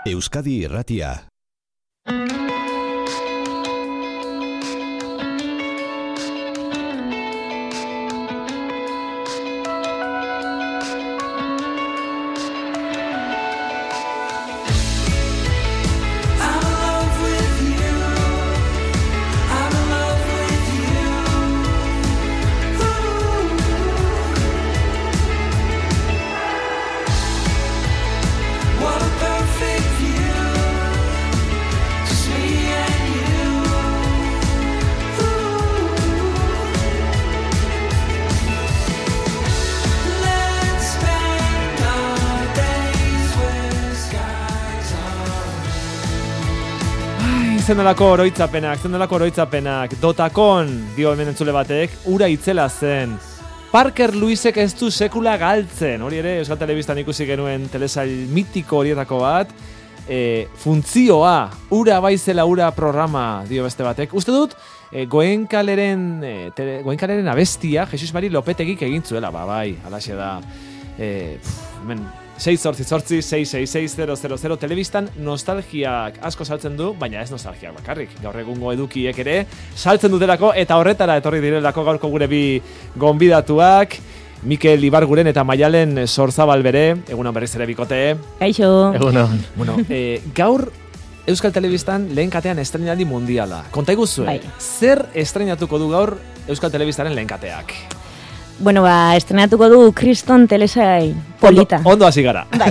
Euskadi Irratia. Zenolako oroitzapenak, dotakon, dio hemen entzule batek, ura itzela zen. Parker Lewisek ez du sekula galtzen, hori ere, Euskal Telebistan ikusi genuen telesail mitiko horietako bat, funtzioa, ura baizela ura programa, dio beste batek. Uste dut, Goenkaleren abestia, Jesus Mari Lopetegik egin zuela, bai, alaxe da. Hemen, 688-666-000 telebistan nostalgiak asko saltzen du, baina ez nostalgiak bakarrik. Gaur egungo edukiek ere saltzen dutelako eta horretara etorri direlako gaurko gure bi gonbidatuak. Mikel Ibarguren eta Maialen Sorzabal bere, egunon berriz ere bikote. Kaixo. Egunon. Bueno, gaur Euskal Telebistan lehen katean estrenaldi mundiala. Konta iguzue, bai. Zer estrenatuko du gaur Euskal Telebistaren lehen kateak? Bueno, estrenatuko du Kriston telesail polita. Ondo hasi gara. Bai.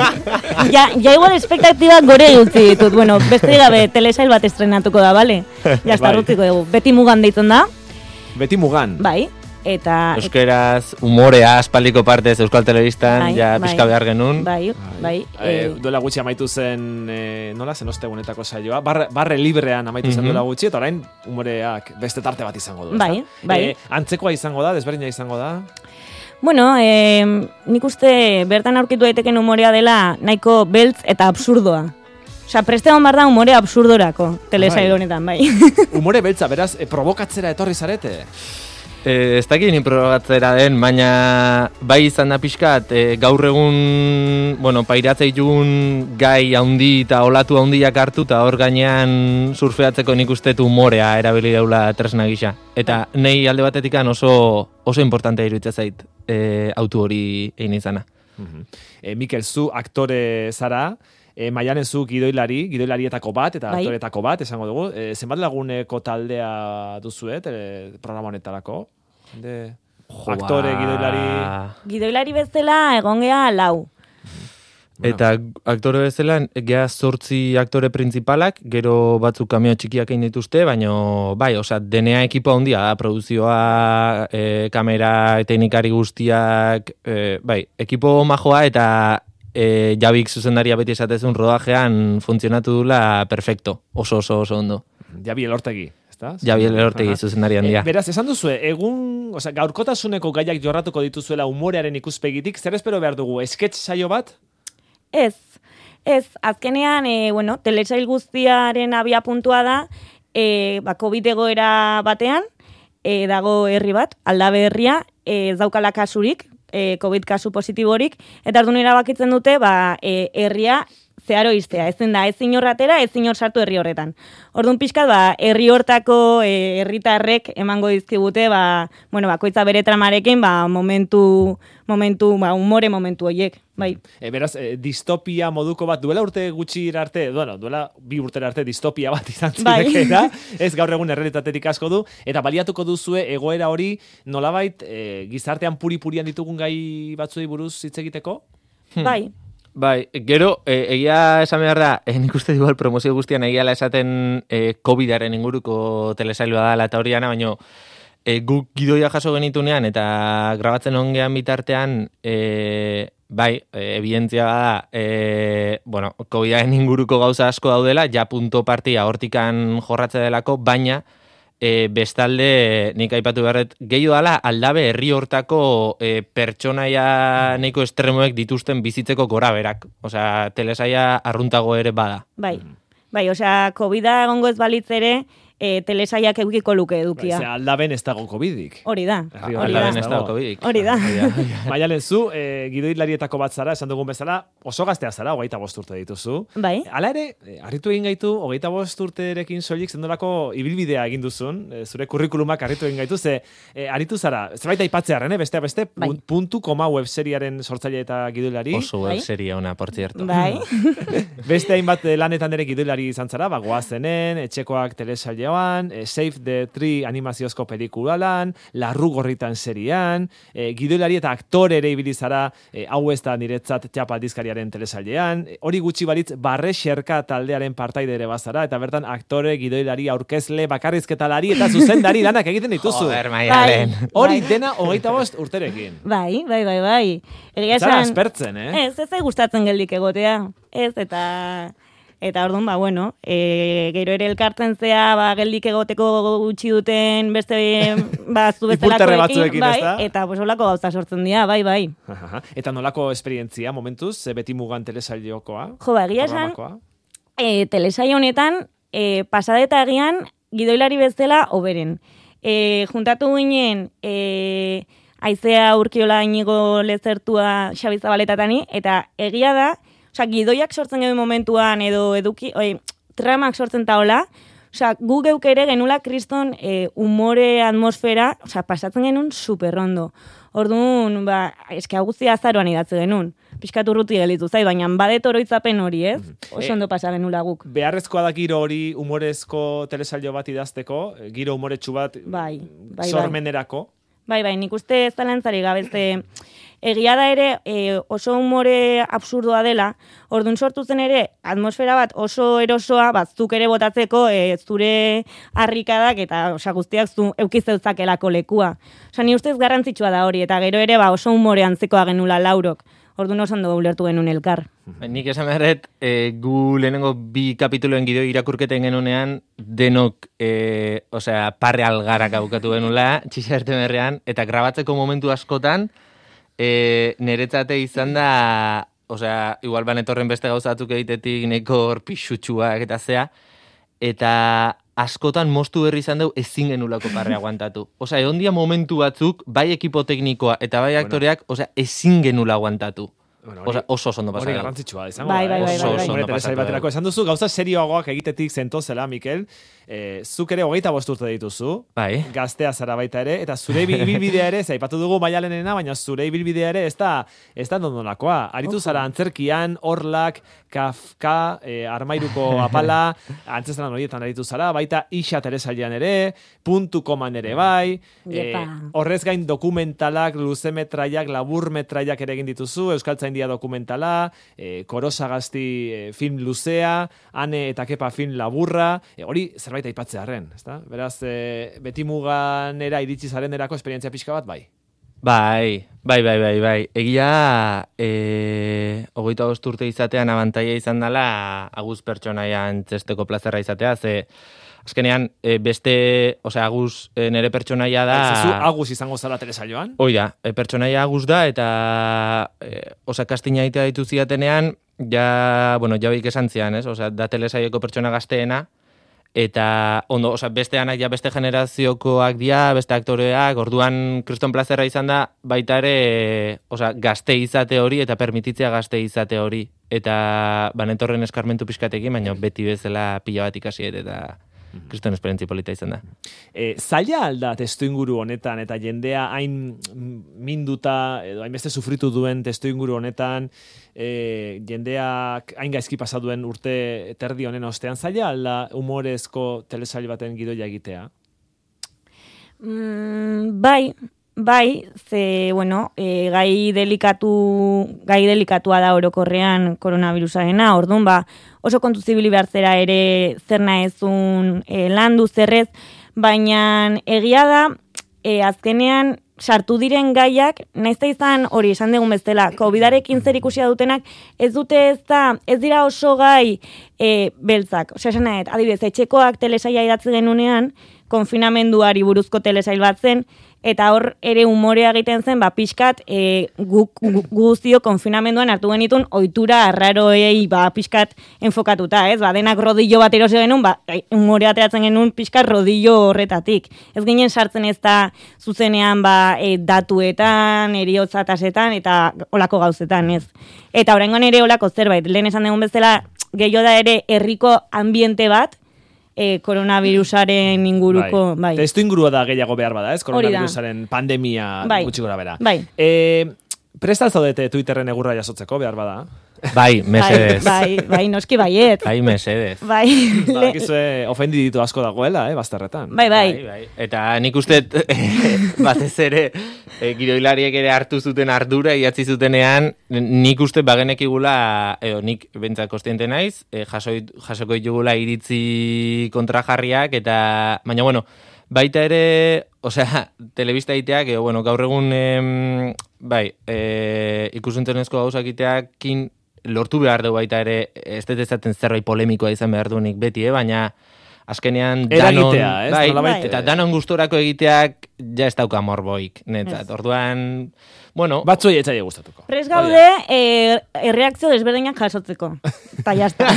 ja igual espektaktibak gore utzi ditut. Bueno, beste gabe telesail bat estrenatuko da, bale? Ja, estarrutiko dugu. Beti Mugan deitzen da. Beti Mugan. Bai. Eta euskeraz humorea aspaldiko partez Euskal Telebistan pixka behar genuen. Bai. Duela gutxi amaitu zen, nola zen ostegunetako saioa, barre librean amaitu zen duela gutxi, eta orain humoreak beste tarte bat izango du. Bai. Antzekoa izango da, desberdina izango da? Bueno, nik uste bertan aurkitu daiteken humorea dela nahiko beltz eta absurdoa. Osa, preste hon bar da humore absurdorako telesail honetan, bai. Humore beltza, beraz, provokatzera etorri zarete? Ez dakit ni probatzera den, baina bai izan da pixkat, gaur egun, pairatzei dugun gai haundi eta olatu haundiak hartu, eta hor gainean surfeatzeko nik ustetu humorea erabili daula tresna gisa. Eta nei alde batetik oso importantea iruditzen zait autu hori egin izana. Mikel, zu aktore zara, Maialen zu gidoilarietako bat eta aktoretako bat, esango dugu. Zenbat laguneko taldea duzue, programa honetarako? Aktore, gidoilari bezala egon geha 4. Eta aktore bezala, geha 8 aktore principalak, gero batzuk kameo txikiak egin dituzte, baina denea ekipo handia da, produzioa, kamera, teknikari guztiak, ekipo majoa eta Jabik zuzendaria beti esatezun rodajean funtzionatu dula perfecto, oso ondo. Jabi Elortegi, ezta? Jabi Elortegi zuzendaria handia. Beraz, esan duzue, gaurkotasuneko gaiak jorratuko dituzuela humorearen ikuspegitik, zer espero behar dugu, sketch saio bat? Ez, azkenean, telesail guztiaren abia puntua da, COVID egoera batean, dago herri bat, Aldabe herria, ez daukala kasurik, COVID kasu positiborik, eta orduan erabakitzen dute, herria zeharo iztea, ezin da, ez inor atera, ez inor sartu herri horretan. Orduan pixkat, herri hortako herritarrek emango dizkigute, bakoitza bere tramarekin, humore momentu horiek, bai. Beraz, distopia moduko bat, duela urte gutxi arte, duela 2 urtera arte distopia bat izan zireke da, ez gaur egun errealitatetik asko du, eta baliatuko duzue egoera hori nolabait gizartean puri-purian ditugun gai batzuei buruz hitz egiteko? Bai, gero, egia esan behar da, nik uste igual promozio guztian egiala esaten COVID-aren inguruko telesailua dela eta horiana, baina guk gidoia jaso genitunean eta grabatzen ongean bitartean, evidentzia da, COVID-aren inguruko gauza asko daudela, ja punto partia hortikan jorratze delako, baina bestalde nik aipatu beharret gehiago dala Aldabe herri hortako pertsonaia neiko estremoek dituzten bizitzeko gora berak. Osea, telesaia arruntago ere bada. Bai, osea, COVID-a egongo ez balitz ere, telesaiak eukiko luke edukia. Aldaben ez dago COVID-ik. Hori da. Aldaben ez dago COVID-ik. Hori da. Maialen, zu, gidoilarietako bat zara, esan dugun bezala, oso gaztea zara, 25 urte dituzu. Bai. Hala ere, harritu egin gaitu, 25 urterekin soilik zendolako ibilbidea egin duzun, zure kurrikulumak harritu egin gaitu, ze harritu zara, zerbait aipatzearen, beste bai. puntu koma webseriaren sortzaile eta gidoilari. Oso webseria ona, por cierto. Bai. Beste hainbat lanetan ere gidoilari izan zara, goazenen, etxekoak telesailean, Save the Tree animaziozko pelikulalan, Larru gorritan serian, gidoilari eta aktore ere ibili zara, hau ez da niretzat txapa aldizkariaren telesailean, hori gutxi balitz Barre Xerka taldearen partaide ere bazara, eta bertan aktore, gidoilari, aurkezle, bakarrizketalari eta zuzendari lanak egiten dituzu. Joder, Maialen. Hori dena 25 urterekin. Bai. Egia Zara esan, aspertzen, Ez gustatzen geldik egotea. Ez, eta orduan, bueno, gero ere elkartzen zea, geldik egoteko gutxi duten beste, zu Ipurterre batzuekin, bai, ezta? eta olako gauza sortzen dira, bai. Eta nolako esperientzia, momentuz, beti mugan telesaileokoa? Jo, egia esan, telesail honetan, pasadeta egian, gidoilari bezala oberen. Juntatu ginen, Aizea Urkiola Inigo Lezertua Xabi Zabaletatani, eta egia da, gidoiak sortzen geben momentuan, edo tramak sortzen taola, gu geuk ere genula kriston humore atmosfera, pasatzen genuen superrondo. Orduan, eske guztia azaroan idatze genuen. Pixkatu urruti gelitu zai, baina badet oroitzapen hori, ez? Oso ondo pasa genula guk. Beharrezkoa da giro hori humorezko telesaio bat idazteko, giro humoretsu bat sormenerako. Bai, nik uste zalantzari gabezte egia da ere oso humore absurdoa dela, orduan sortu zen ere atmosfera bat oso erosoa, zuk ere botatzeko zure harrikadak eta guztiak zu eukizeuzakelako lekua. Ni ustez garrantzitsua da hori, eta gero ere oso humore antzekoa genula Laurok. Orduan oso ondo ulertu genuen elkar. Nik esan beharret, gu lehenengo 2 kapituloen gideo irakurketen genunean, denok, parre algarak aukatu genula, txixarte berrean, eta grabatzeko momentu askotan, niretzate izan da, igual banetorren beste gauzatuk egitetik neko hor pixutxuak eta zea, eta askotan moztu berri izan dugu ezin genulako parre aguantatu. Egon dia momentu batzuk, bai ekipo teknikoa eta bai aktoreak, ezin genula aguantatu. Oso ondo pasatu. Hori garrantzitsua izango. Bai. Oso ondo pasatu. Esan duzu, gauza serioagoak egitetik zentozela, Mikel. Zuk ere 25 urte dituzu. Bai. Gaztea zara baita ere, eta zure ibilbidea ere, aipatu dugu Maialenena, baina zure ibilbidea ere ez da dondonakoa. Aritu zara antzerkian, Orlak, Kafka, Armairuko apala, antzeslan horietan aritu zara, baita Ixa telesailean ere, Puntu koman ere bai, horrez gain dokumentalak, luzemetraiak, laburmetraiak ere egin dituzu, Euskaltzaindia dokumentala, Korosagazti film luzea, Ane eta Kepa film laburra, hori zerbait aipatzearren, ezta? Beraz, beti muganera iritsi zarenerako esperientzia pixka bat, bai? Bai. Egia, 25 urte izatean abantaia izan dela Aguz pertsonaia antzesteko plazerra izatea, ze azkenean Aguz nere pertsonaia da... Zu Aguz izango zara telesaioan? Oida, pertsonaia Aguz da, eta kastina egitea ditu ziatenean, jabeik esan zian, ez? Da telesaioko pertsona gazteena, eta ondo, besteanak beste generaziokoak dira, beste aktoreak, orduan kriston plazerra izan da, baita ere, gazte izate hori eta permititzea gazte izate hori. Eta banetorren eskarmentu pixkatekin, baina beti bezala pila bat ikasi eta kriston esperientzi polita izan da. Zaila alda testuinguru honetan, eta jendea hain minduta, edo hainbeste sufritu duen testuinguru honetan, jendeak hain gaizki pasa duen urte terdi honen ostean, zaila alda humorezko telesail baten gidoia egitea? Bai, ze, gai delikatua da orokorrean koronavirusarena, orduan, oso kontu zibili behar zera ere zer naezun landu zerrez, baina egia da, azkenean sartu diren gaiak, nahiz da izan hori esan dugun bezala, COVID-arekin zer ikusia dutenak, ez dira oso gai beltzak. Esan nahet, adibidez, etxekoak telesaila idatzi genunean, konfinamenduari buruzko telesail bat zen, eta hor ere umorea egiten zen, pixkat guztio konfinamenduan hartu genitun ohitura arraroei pixkat enfokatuta, ez? Denak rodillo bat erosi genuen, umorea ateratzen genuen pixkat rodillo horretatik. Ez ginen sartzen ez da zuzenean datuetan, eriotza tasetan, eta olako gauzetan, ez? Eta oraingoan ere olako zerbait, lehen esan dugun bezala, gehiago da ere herriko ambiente bat, koronavirusaren inguruko, bai. Testu ingurua da gehiago behar bada, ez? Koronavirusaren pandemia gutxi gora bera. Bai. Prestal zaudete Twitterren egurra jasotzeko behar bada? Bai, mesedez. Bai, noski baiet. Bai, mesedez. Bai. Bakizue ofendiditu asko dagoela, bazterretan. Bai. Eta nik uste batez ere giroilariek ere hartu zuten ardura idatzi zutenean, nik uste bagenekigula, nik bentzak kostiente naiz, jasoko ditugula iritzi kontrajarriak, eta baina bueno, baita ere, telebista egiteak, gaur egun, ikusentzunezko gauzak egiteakin lortu behar dugu baita ere, ez dut ezaten zerbait polemikoa izan behar duenik beti, baina azkenean danon, eta danon gustorako egiteak ja ez dauka morboik, netzat. Orduan, bueno... Batzuei etxaile gustatuko. Prez gaude, erreakzio desberdinak jasotzeko. Eta jazta.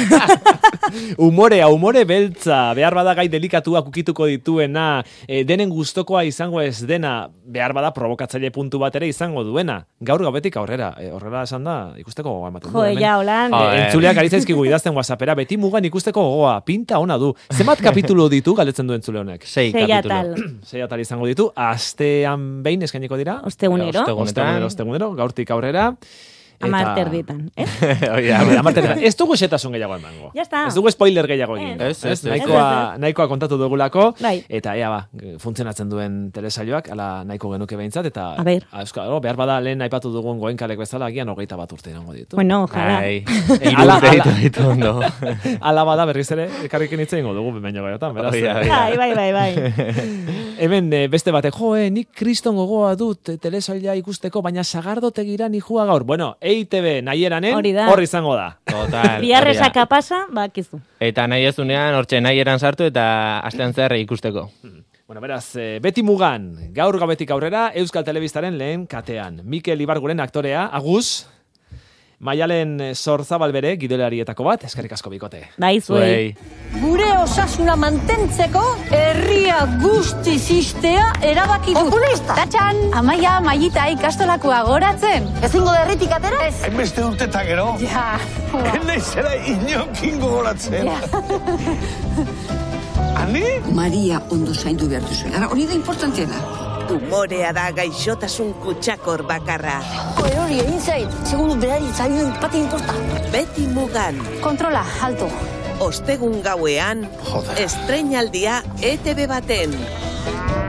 Umore beltza, behar bada gai delikatuak ukituko dituena, denen gustokoa izango ez dena, behar bada provokatzaile puntu bat ere izango duena. Gaur gabetik aurrera, horrela esan da, ikusteko gogoa ematen du. Ja, holan. Entzuleak aritzaizkigu idazten WhatsAppera, beti mugan ikusteko gogoa, pinta ona du. Zenbat kapitulu ditu, galdetzen du entzule honek? 6 kapitulu. 6 atal izango ditu, astean behin eskainiko dira. Ostegunero, gautik aurrera. 10 erditan, ez? Ez dugu xetasun gehiago emango. Ya está. Ez dugu spoiler gehiago egin. Nahikoa kontatu dugulako, eta funtzionatzen duen telesaioak, ala nahiko genuke behintzat, eta behar bada lehen aipatu dugun goenkalek bezala, agian 21 urte irango ditu. Bueno, ojalá. Ala bada berriz ere, ekarrikin hitz egingo dugu baino gaiotan, beraz. Bai. Hemen beste batek, nik kriston gogoa dut telesaila ikusteko, baina sagardotegira nijua gaur. Bueno, EITB nahieranen hor izango da. Total. Biarresaka pasa, bakizu. Eta nahi ezunean, hortxe nahieran sartu eta astean zer ikusteko. Bueno, beraz, beti mugan, gaur gabetik aurrera, Euskal Telebistaren lehen katean. Mikel Ibarguren aktorea, Agus, Maialen Zorzabal bere, gidoilarietako bat, eskerrik asko bikote. Bai, zuei. Gure osasuna mantentzeko, herria guztiz iztea erabaki dut. Populista! Tatxan! Amaia, Maiita ikastolakoa goratzen. Ezingo da herritik atera? Ez. Hainbeste urtetan gero? Ja. Naizela inokin gogoratzen. Ani? Maria ondo zaindu behar duzu. Hori da importanteena. Umorea da gaixotasun kutsakor bakarra. Erori egin zait, segundu berari zailuen pati inporta. Beti mugan. Kontrola, alto. Ostegun gauean, estreinaldia ETB baten.